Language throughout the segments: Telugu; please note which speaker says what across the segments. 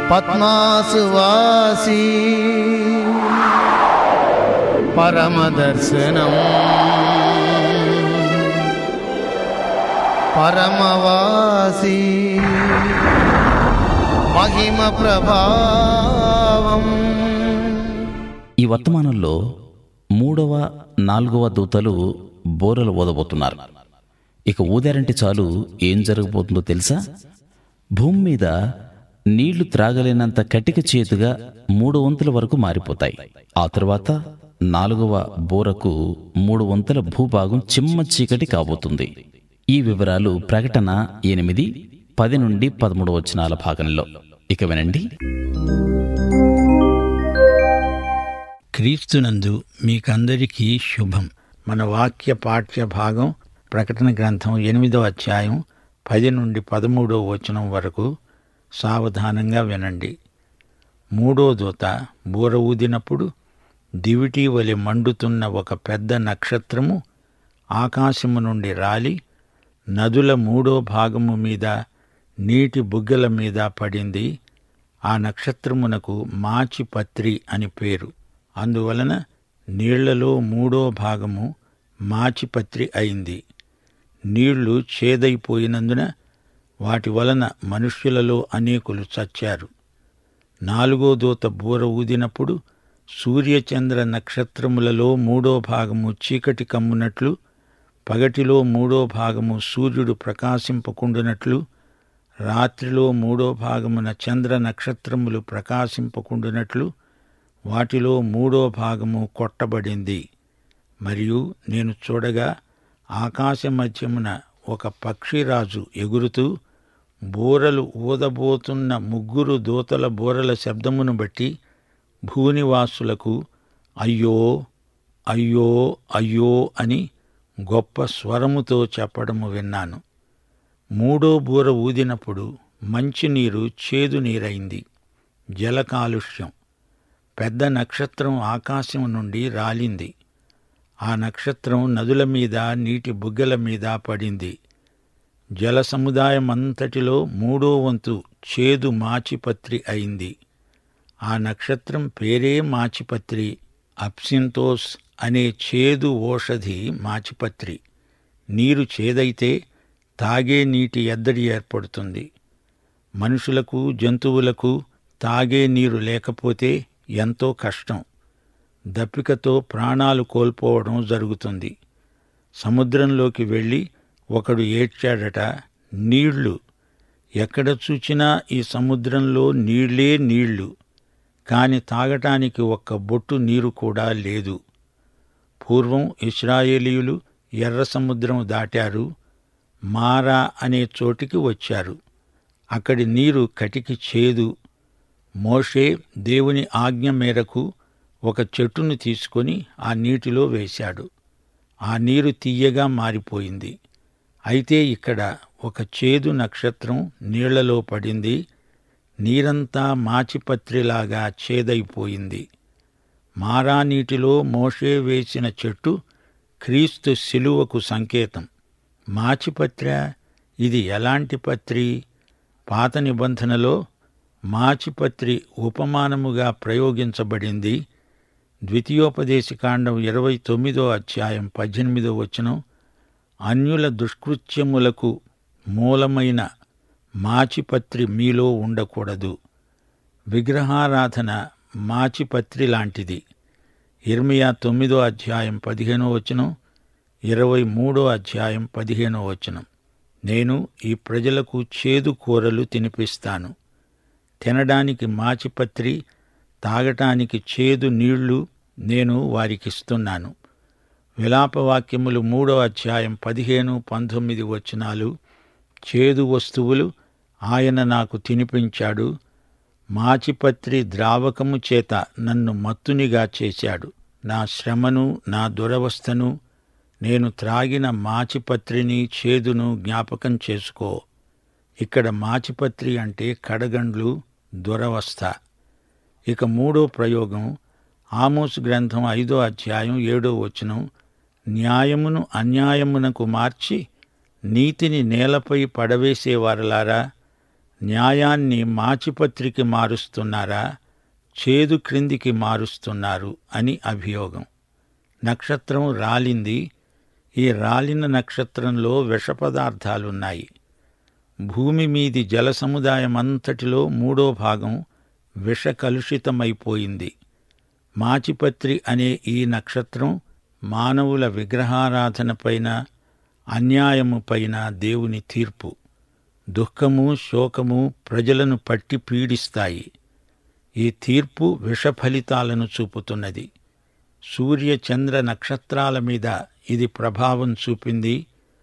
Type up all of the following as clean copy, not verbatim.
Speaker 1: పద్మాసువాసి పరమదర్శనం పరమవాసి మహిమ ప్రభావం.
Speaker 2: ఈ వర్తమానంలో 3వ 4వ దూతలు బోరలు ఊదబోతున్నారు. ఇక ఊదారంటే చాలు ఏం జరగబోతుందో తెలుసా? భూమి మీద నీళ్లు త్రాగలేనంత కటిక చేతుగా 3 వంతుల వరకు మారిపోతాయి. ఆ తరువాత 4వ బోరకు 3 వంతుల భూభాగం చిమ్మ చీకటి కాబోతుంది. ఈ వివరాలు ప్రకటన 8:10-13 వచనాల భాగంలో. ఇక వినండి.
Speaker 3: క్రీస్తునందు మీకందరికీ శుభం. మన వాక్య పాఠ్య భాగం ప్రకటన గ్రంథం 8వ అధ్యాయం 10-13 వచనం వరకు. సావధానంగా వినండి. 3వ దూత బూర ఊదినప్పుడు దివిటీ వలె మండుతున్న ఒక పెద్ద నక్షత్రము ఆకాశము నుండి రాలి నదుల 3వ భాగము మీద నీటి బుగ్గల మీద పడింది. ఆ నక్షత్రమునకు మాచిపత్రి అని పేరు. అందువలన నీళ్లలో 3వ భాగము మాచిపత్రి అయింది. నీళ్లు చేదైపోయినందున వాటి వలన మనుష్యులలో అనేకులు చచ్చారు. 4వ దూత బూర ఊదినప్పుడు సూర్యచంద్ర నక్షత్రములలో 3వ భాగము చీకటి కమ్మునట్లు, పగటిలో 3వ భాగము సూర్యుడు ప్రకాశింపకుండునట్లు, రాత్రిలో 3వ భాగమున చంద్ర నక్షత్రములు ప్రకాశింపకుండునట్లు వాటిలో 3వ భాగము కొట్టబడింది. మరియు నేను చూడగా ఆకాశ మధ్యమున ఒక పక్షిరాజు ఎగురుతూ బూరలు ఊదబోతున్న 3 దూతల బూరల శబ్దమును బట్టి భూనివాసులకు అయ్యో అయ్యో అయ్యో అని గొప్ప స్వరముతో చెప్పడము విన్నాను. 3వ బూర ఊదినప్పుడు మంచినీరు చేదు నీరైంది. జల కాలుష్యం. పెద్ద నక్షత్రం ఆకాశం నుండి రాలింది. ఆ నక్షత్రం నదుల మీద నీటి బుగ్గల మీద పడింది. జల సముదాయమంతటిలో 3వ వంతు చేదు మాచిపత్రి అయింది. ఆ నక్షత్రం పేరే మాచిపత్రి. అప్సింతోస్ అనే చేదు ఓషధి మాచిపత్రి. నీరు చేదైతే తాగే నీటి ఎద్దడి ఏర్పడుతుంది. మనుషులకు జంతువులకు తాగే నీరు లేకపోతే ఎంతో కష్టం. దప్పికతో ప్రాణాలు కోల్పోవడం జరుగుతుంది. సముద్రంలోకి వెళ్ళి ఒకడు ఏడ్చాడట, నీళ్లు ఎక్కడ చూచినా ఈ సముద్రంలో నీళ్లే నీళ్లు, కాని తాగటానికి ఒక్క బొట్టు నీరు కూడా లేదు. పూర్వం ఇశ్రాయేలీయులు ఎర్ర సముద్రం దాటారు. మారా అనే చోటికి వచ్చారు. అక్కడి నీరు కటికి చేదు. మోషే దేవుని ఆజ్ఞ మేరకు ఒక చెట్టును తీసుకొని ఆ నీటిలో వేశాడు. ఆ నీరు తియ్యగా మారిపోయింది. అయితే ఇక్కడ ఒక చేదు నక్షత్రం నీళ్లలో పడింది. నీరంతా మాచిపత్రిలాగా చేదైపోయింది. మారా నీటిలో మోషే వేసిన చెట్టు క్రీస్తు శిలువకు సంకేతం. మాచిపత్ర ఇది ఎలాంటి పత్రి? పాత నిబంధనలో మాచిపత్రి ఉపమానముగా ప్రయోగించబడింది. ద్వితీయోపదేశకాండం 29వ అధ్యాయం 18వ వచనం. అన్యుల దుష్కృత్యములకు మూలమైన మాచిపత్రి మీలో ఉండకూడదు. విగ్రహారాధన మాచిపత్రి లాంటిది. ఇర్మియా 9వ అధ్యాయం 15వ వచనం, 23వ అధ్యాయం 15వ వచనం. నేను ఈ ప్రజలకు చేదు కూరలు తినిపిస్తాను. తినడానికి మాచిపత్రి, తాగటానికి చేదు నీళ్లు నేను వారికిస్తున్నాను. విలాపవాక్యములు 3వ అధ్యాయం 15-19 వచనాలు. చేదు వస్తువులు ఆయన నాకు తినిపించాడు. మాచిపత్రి ద్రావకము చేత నన్ను మత్తునిగా చేశాడు. నా శ్రమను, నా దురవస్థను, నేను త్రాగిన మాచిపత్రిని, చేదును జ్ఞాపకం చేసుకో. ఇక్కడ మాచిపత్రి అంటే కడగండ్లు, దురవస్థ. ఇక 3వ ప్రయోగం ఆమోసు గ్రంథం 5వ అధ్యాయం 7వ వచనం. న్యాయమును అన్యాయమునకు మార్చి నీతిని నేలపై పడవేసేవారలారా, న్యాయాన్ని మాచిపత్రికి మారుస్తున్నారా, చేదు క్రిందికి మారుస్తున్నారు అని అభియోగం. నక్షత్రం రాలింది. ఈ రాలిన నక్షత్రంలో విషపదార్థాలున్నాయి. భూమి మీది జలసముదాయమంతటిలో 3/3 విషకలుషితమైపోయింది. మాచిపత్రి అనే ఈ నక్షత్రం మానవుల విగ్రహారాధనపైన, అన్యాయముపైన దేవుని తీర్పు. దుఃఖము, శోకము ప్రజలను పట్టి పీడిస్తాయి. ఈ తీర్పు విషఫలితాలను చూపుతున్నది. సూర్య చంద్ర నక్షత్రాల మీద ఇది ప్రభావం చూపింది.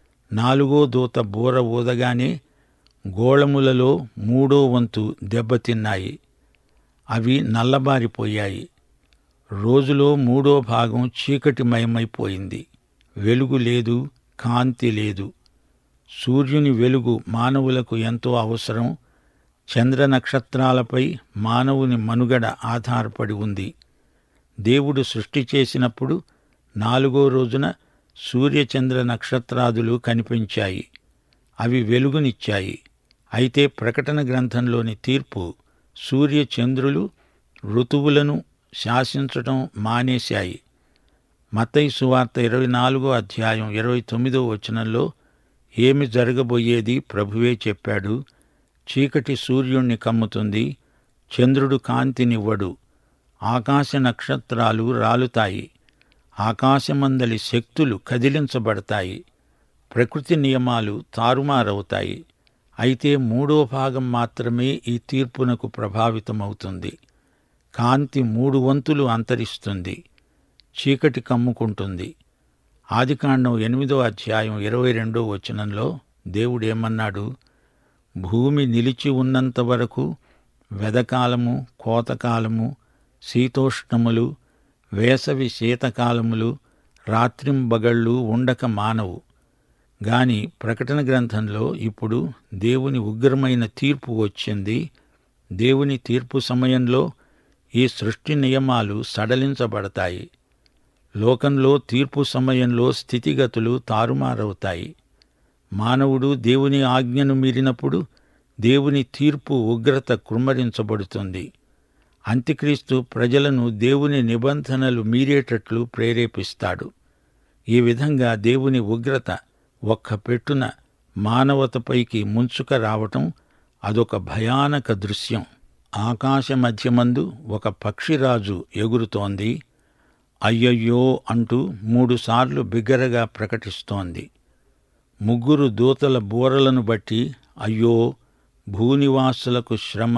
Speaker 3: 4వ దూత బూర ఊదగానే గోళములలో 3వ వంతు దెబ్బతిన్నాయి. అవి నల్లబారిపోయాయి. రోజులో 3/3 చీకటిమయమైపోయింది. వెలుగు లేదు, కాంతి లేదు. సూర్యుని వెలుగు మానవులకు ఎంతో అవసరం. చంద్ర నక్షత్రాలపై మానవుని మనుగడ ఆధారపడి ఉంది. దేవుడు సృష్టి చేసినప్పుడు 4వ రోజున సూర్యచంద్ర నక్షత్రాదులు కనిపించాయి. అవి వెలుగునిచ్చాయి. అయితే ప్రకటన గ్రంథంలోని తీర్పు సూర్యచంద్రులు ఋతువులను శాసించటం మానేశాయి. మత్తయి సువార్త 24వ అధ్యాయం 29వ వచనంలో ఏమి జరగబోయేది ప్రభువే చెప్పాడు. చీకటి సూర్యుణ్ణి కమ్ముతుంది, చంద్రుడు కాంతినివ్వడు, ఆకాశ నక్షత్రాలు రాలుతాయి, ఆకాశమందలి శక్తులు కదిలించబడతాయి, ప్రకృతి నియమాలు తారుమారవుతాయి. అయితే 3/3 మాత్రమే ఈ తీర్పునకు ప్రభావితమవుతుంది. కాంతి 3 వంతులు అంతరిస్తుంది. చీకటి కమ్ముకుంటుంది. ఆదికాండం 8వ అధ్యాయం 22వ వచనంలో దేవుడేమన్నాడు? భూమి నిలిచి ఉన్నంత వరకు వెదకాలము, కోతకాలము, శీతోష్ణములు, వేసవి శీతకాలములు, రాత్రింబగళ్ళు ఉండక మానవు. గాని ప్రకటన గ్రంథంలో ఇప్పుడు దేవుని ఉగ్రమైన తీర్పు వచ్చింది. దేవుని తీర్పు సమయంలో ఈ సృష్టి నియమాలు సడలించబడతాయి. లోకంలో తీర్పు సమయంలో స్థితిగతులు తారుమారవుతాయి. మానవుడు దేవుని ఆజ్ఞను మీరినప్పుడు దేవుని తీర్పు ఉగ్రత కృమ్మరించబడుతుంది. అంత్యక్రీస్తు ప్రజలను దేవుని నిబంధనలు మీరేటట్లు ప్రేరేపిస్తాడు. ఈ విధంగా దేవుని ఉగ్రత ఒక్క పెట్టున మానవతపైకి ముంచుక రావటం అదొక భయానక దృశ్యం. ఆకాశ మధ్యమందు ఒక పక్షిరాజు ఎగురుతోంది. అయ్యయ్యో అంటూ 3 సార్లు బిగ్గరగా ప్రకటిస్తోంది. 3 దూతల బూరలను బట్టి అయ్యో భూనివాసులకు శ్రమ.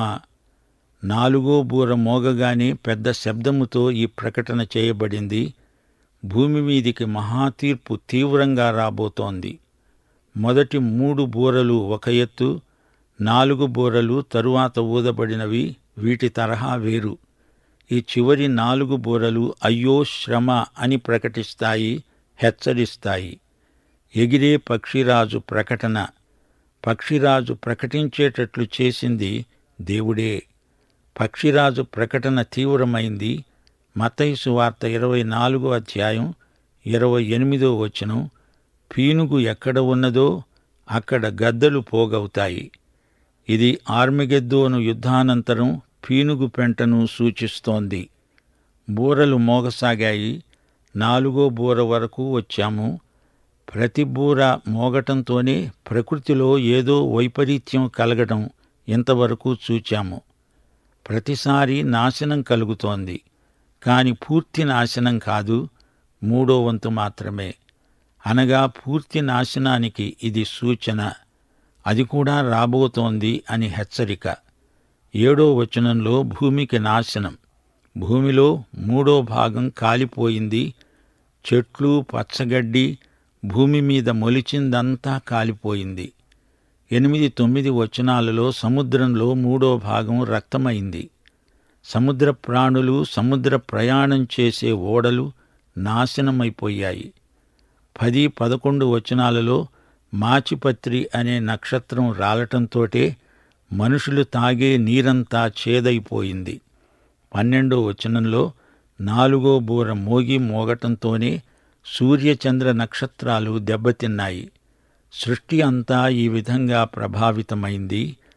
Speaker 3: 4వ బూర మోగగానే పెద్ద శబ్దముతో ఈ ప్రకటన చేయబడింది. భూమి మీదికి మహాతీర్పు తీవ్రంగా రాబోతోంది. మొదటి 3 బూరలు ఒక ఎత్తు, 4 బూరలు తరువాత ఊదబడినవి. వీటి తరహా వేరు. ఈ చివరి 4 బూరలు అయ్యో శ్రమ అని ప్రకటిస్తాయి, హెచ్చరిస్తాయి. ఎగిరే పక్షిరాజు ప్రకటన. పక్షిరాజు ప్రకటించేటట్లు చేసింది దేవుడే. పక్షిరాజు ప్రకటన తీవ్రమైంది. మత్తయి సువార్త 24వ అధ్యాయం 28వ వచనం, పీనుగు ఎక్కడ ఉన్నదో అక్కడ గద్దలు పోగవుతాయి. ఇది ఆర్మగెద్దోను యుద్ధానంతరం పీనుగు పెంటను సూచిస్తోంది. బూరలు మోగసాగాయి. 4వ బూర వరకు వచ్చాము. ప్రతి బూర మోగటంతోనే ప్రకృతిలో ఏదో వైపరీత్యం కలగటం ఇంతవరకు చూచాము. ప్రతిసారి నాశనం కలుగుతోంది. కాని పూర్తి నాశనం కాదు, 3వ వంతు మాత్రమే. అనగా పూర్తి నాశనానికి ఇది సూచన. అది కూడా రాబోతోంది అని హెచ్చరిక. 7వ వచనంలో భూమికి నాశనం. భూమిలో 3/3 కాలిపోయింది. చెట్లు, పచ్చగడ్డి, భూమి మీద మొలిచిందంతా కాలిపోయింది. 8, 9 వచనాలలో సముద్రంలో 3/3 రక్తమైంది. సముద్ర ప్రాణులు, సముద్ర ప్రయాణం చేసే ఓడలు నాశనమైపోయాయి. 10, 11 వచనాలలో మాచిపత్రి అనే నక్షత్రం రాలటంతోటే మనుషులు తాగే నీరంతా చేదైపోయింది. 12వ వచనంలో 4వ బూర మోగటంతోనే సూర్యచంద్ర నక్షత్రాలు దెబ్బతిన్నాయి. సృష్టి అంతా ఈ విధంగా ప్రభావితమైంది.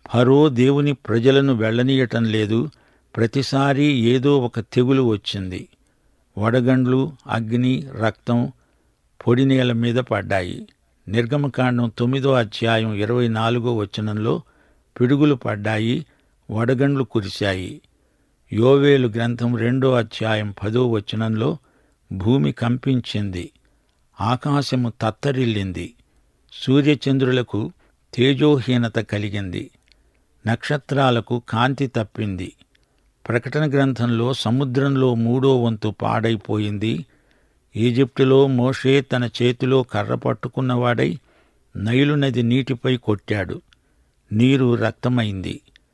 Speaker 3: ఫరో దేవుని ప్రజలను వెళ్ళనీయటం లేదు. ప్రతిసారీ ఏదో ఒక తెగులు వచ్చింది. వడగండ్లు, అగ్ని, రక్తం పొడి నేల మీద పడ్డాయి. నిర్గమకాండం 9వ అధ్యాయం 24వ వచనంలో పిడుగులు పడ్డాయి, వడగండ్లు కురిశాయి. యోవేలు గ్రంథం 2వ అధ్యాయం 10వ వచనంలో భూమి కంపించింది, ఆకాశము తత్తరిల్లింది, సూర్యచంద్రులకు తేజోహీనత కలిగింది, నక్షత్రాలకు కాంతి తప్పింది. ప్రకటన గ్రంథంలో సముద్రంలో 3వ వంతు పాడైపోయింది. ఈజిప్టులో మోషే తన చేతిలో కర్ర పట్టుకున్నవాడై నైలు నది నీటిపై కొట్టాడు. నీరు రక్తమైంది,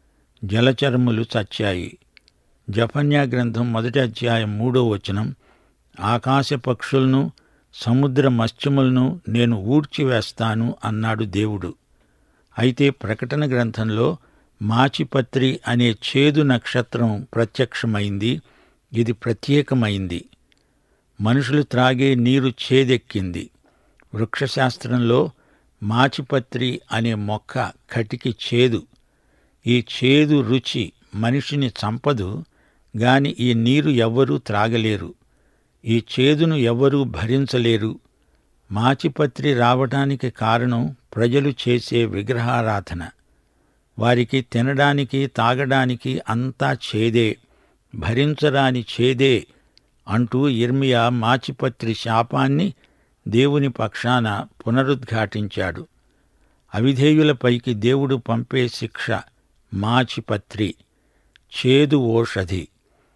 Speaker 3: జలచరములు చచ్చాయి. జఫన్యా గ్రంథం 1వ అధ్యాయం 3వ వచనం, ఆకాశ పక్షులను, సముద్ర మత్స్యములను నేను ఊడ్చివేస్తాను అన్నాడు దేవుడు. అయితే ప్రకటన గ్రంథంలో మాచిపత్రి అనే చేదు నక్షత్రం ప్రత్యక్షమైంది. ఇది ప్రత్యేకమైంది. మనుషులు త్రాగే నీరు చేదెక్కింది. వృక్షశాస్త్రంలో మాచిపత్రి అనే మొక్క కటికి చేదు. ఈ చేదు రుచి మనిషిని చంపదు, గాని ఈ నీరు ఎవ్వరూ త్రాగలేరు. ఈ చేదును ఎవ్వరూ భరించలేరు. మాచిపత్రి రావటానికి కారణం ప్రజలు చేసే విగ్రహారాధన. వారికి తినడానికి, తాగడానికి అంతా చేదే, భరించరాని చేదే అంటూ యిర్మీయా మాచిపత్రి శాపాన్ని దేవుని పక్షాన పునరుద్ఘాటించాడు. అవిధేయులపైకి దేవుడు పంపే శిక్ష మాచిపత్రి, చేదు ఓషధి.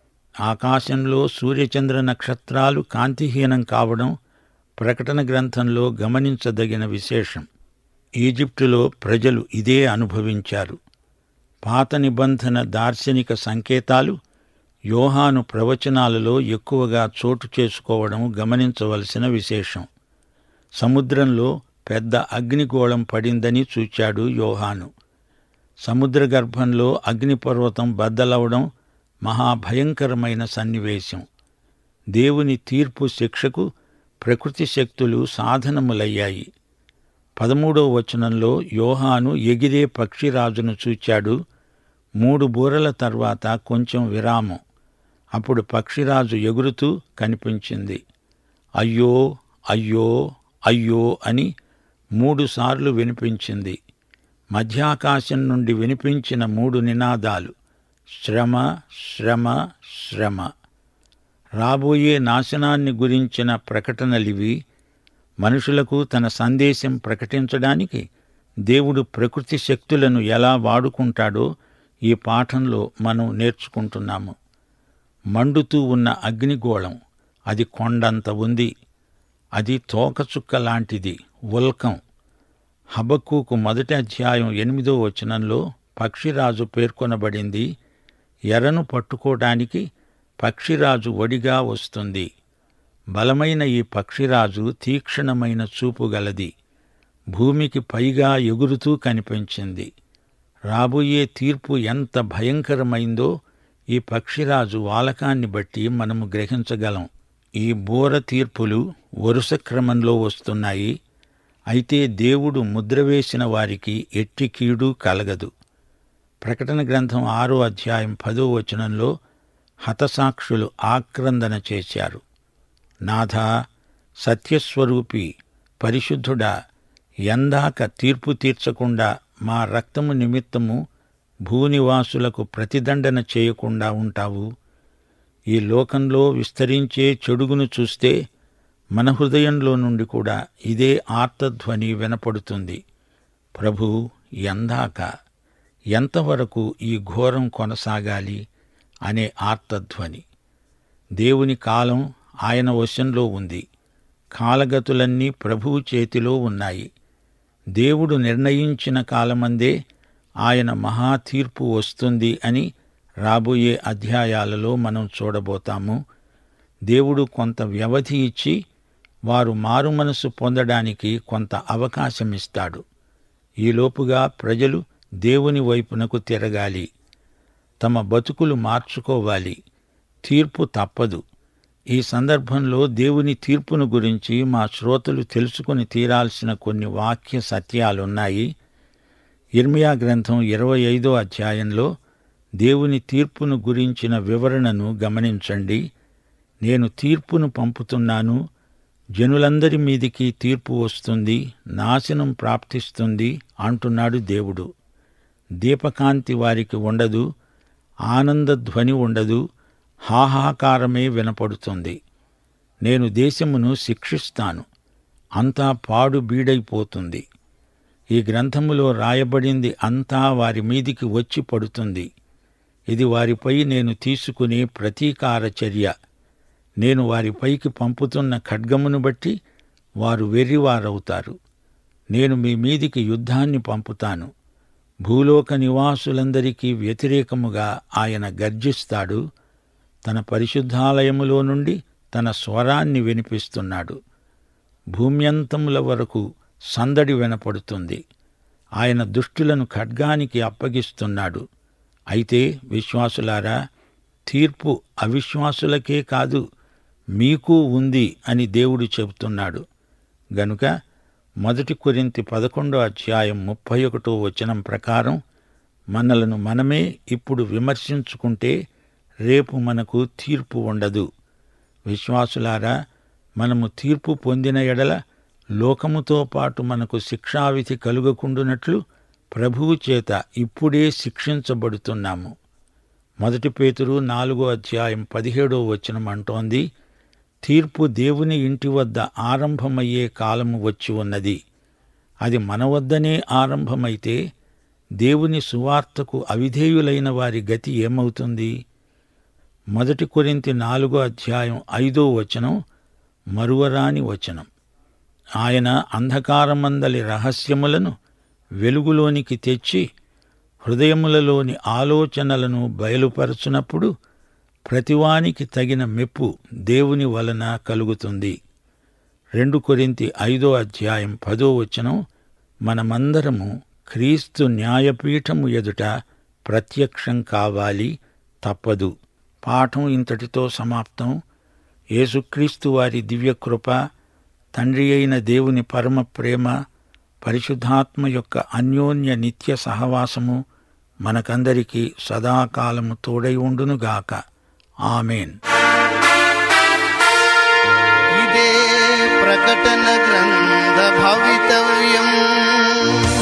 Speaker 3: ఆకాశంలో సూర్యచంద్ర నక్షత్రాలు కాంతిహీనం కావడం ప్రకటన గ్రంథంలో గమనించదగిన విశేషం. ఈజిప్టులో ప్రజలు ఇదే అనుభవించారు. పాత నిబంధన దార్శనిక సంకేతాలు యోహాను ప్రవచనాలలో ఎక్కువగా చోటు చేసుకోవడం గమనించవలసిన విశేషం. సముద్రంలో పెద్ద అగ్నిగోళం పడిందని చూచాడు యోహాను. సముద్ర గర్భంలో అగ్నిపర్వతం బద్దలవడం మహాభయంకరమైన సన్నివేశం. దేవుని తీర్పు శిక్షకు ప్రకృతి శక్తులు సాధనములయ్యాయి. 13వ వచనంలో యోహాను ఎగిరే పక్షిరాజును చూచాడు. 3 బూరల తర్వాత కొంచెం విరామం. అప్పుడు పక్షిరాజు ఎగురుతూ కనిపించింది. అయ్యో, అయ్యో, అయ్యో అని 3 సార్లు వినిపించింది. మధ్యాకాశం నుండి వినిపించిన 3 నినాదాలు: శ్రమ, శ్రమ, శ్రమ. రాబోయే నాశనాన్ని గురించిన ప్రకటనలివి. మనుషులకు తన సందేశం ప్రకటించడానికి దేవుడు ప్రకృతి శక్తులను ఎలా వాడుకుంటాడో ఈ పాఠంలో మనం నేర్చుకుంటున్నాము. మండుతూ ఉన్న అగ్నిగోళం, అది కొండంత ఉంది. అది తోకచుక్క లాంటిది, ఉల్కం. హబక్కూకు 1వ అధ్యాయం 8వ వచనంలో పక్షిరాజు పేర్కొనబడింది. ఎరను పట్టుకోవడానికి పక్షిరాజు ఒడిగా వస్తుంది. బలమైన ఈ పక్షిరాజు తీక్షణమైన చూపు గలది. భూమికి పైగా ఎగురుతూ కనిపించింది. రాబోయే తీర్పు ఎంత భయంకరమైందో ఈ పక్షిరాజు వాలకాన్ని బట్టి మనము గ్రహించగలం. ఈ బూర తీర్పులు వరుస క్రమంలో వస్తున్నాయి. అయితే దేవుడు ముద్రవేసిన వారికి ఎట్టి కీడు కలగదు. ప్రకటన గ్రంథం 6వ అధ్యాయం 10వ వచనంలో హతసాక్షులు ఆక్రందన చేశారు. నాథా, సత్యస్వరూపి, పరిశుద్ధుడా, ఎందాక తీర్పు తీర్చకుండా మా రక్తము నిమిత్తము భూనివాసులకు ప్రతిదండన చేయకుండా ఉంటావు? ఈ లోకంలో విస్తరించే చెడుగును చూస్తే మన హృదయంలో నుండి కూడా ఇదే ఆర్తధ్వని వినపడుతుంది. ప్రభూ, ఎందాక, ఎంతవరకు ఈ ఘోరం కొనసాగాలి అనే ఆర్తధ్వని. దేవుని కాలం ఆయన వశంలో ఉంది. కాలగతులన్నీ ప్రభువు చేతిలో ఉన్నాయి. దేవుడు నిర్ణయించిన కాలమందే ఆయన మహాతీర్పు వస్తుంది అని రాబోయే అధ్యాయాలలో మనం చూడబోతాము. దేవుడు కొంత వ్యవధి ఇచ్చి వారు మారుమనసు పొందడానికి కొంత అవకాశమిస్తాడు. ఈలోపుగా ప్రజలు దేవుని వైపునకు తిరగాలి. తమ బతుకులు మార్చుకోవాలి. తీర్పు తప్పదు. ఈ సందర్భంలో దేవుని తీర్పును గురించి మా శ్రోతలు తెలుసుకుని తీరాల్సిన కొన్ని వాక్య సత్యాలున్నాయి. యిర్మీయా గ్రంథం 25వ అధ్యాయంలో దేవుని తీర్పును గురించిన వివరణను గమనించండి. నేను తీర్పును పంపుతున్నాను, జనులందరి మీదికి తీర్పు వస్తుంది, నాశనం ప్రాప్తిస్తుంది అంటున్నాడు దేవుడు. దీపకాంతి వారికి ఉండదు, ఆనందధ్వని ఉండదు, హాహాకారమే వినపడుతుంది. నేను దేశమును శిక్షిస్తాను, అంతా పాడు బీడైపోతుంది. ఈ గ్రంథములో రాయబడింది అంతా వారి మీదికి వచ్చి పడుతుంది. ఇది వారిపై నేను తీసుకునే ప్రతీకార చర్య. నేను వారిపైకి పంపుతున్న ఖడ్గమును బట్టి వారు వెర్రివారవుతారు. నేను మీ మీదికి యుద్ధాన్ని పంపుతాను. భూలోక నివాసులందరికీ వ్యతిరేకముగా ఆయన గర్జిస్తాడు. తన పరిశుద్ధాలయములో నుండి తన స్వరాన్ని వినిపిస్తున్నాడు. భూమ్యంతముల వరకు సందడి వినపడుతుంది. ఆయన దుష్టులను ఖడ్గానికి అప్పగిస్తున్నాడు. అయితే విశ్వాసులారా, తీర్పు అవిశ్వాసులకే కాదు, మీకూ ఉంది అని దేవుడు చెబుతున్నాడు. గనుక 1 కొరింథీ 11వ అధ్యాయం 31వ వచనం ప్రకారం మనలను మనమే ఇప్పుడు విమర్శించుకుంటే రేపు మనకు తీర్పు ఉండదు. విశ్వాసులారా, మనము తీర్పు పొందిన ఎడల లోకముతో పాటు మనకు శిక్షావిధి కలుగకుండునట్లు ప్రభువు చేత ఇప్పుడే శిక్షించబడుతున్నాము. 1 పేతురు 4వ అధ్యాయం 17వ వచనం అంటోంది, తీర్పు దేవుని ఇంటి వద్ద ఆరంభమయ్యే కాలము వచ్చి ఉన్నది. అది మన వద్దనే ఆరంభమైతే దేవుని సువార్తకు అవిధేయులైన వారి గతి ఏమవుతుంది? 1 కొరింథీ 4వ అధ్యాయం 5వ వచనం మరువరాని వచనం. ఆయన అంధకారమందలి రహస్యములను వెలుగులోనికి తెచ్చి హృదయములలోని ఆలోచనలను బయలుపరచునప్పుడు ప్రతివానికి తగిన మెప్పు దేవుని వలన కలుగుతుంది. 2 కొరింథీ 5వ అధ్యాయం 10వ వచనం, మనమందరము క్రీస్తు న్యాయపీఠము ఎదుట ప్రత్యక్షం కావాలి, తప్పదు. పాఠం ఇంతటితో సమాప్తం. యేసుక్రీస్తు వారి దివ్యకృప, తండ్రి అయిన దేవుని పరమ ప్రేమ, పరిశుద్ధాత్మ యొక్క అన్యోన్య నిత్య సహవాసము మనకందరికీ సదాకాలము తోడై ఉండునుగాక. ఆమేన్.
Speaker 1: ఇదే ప్రకటన గ్రంథ భవితవ్యం.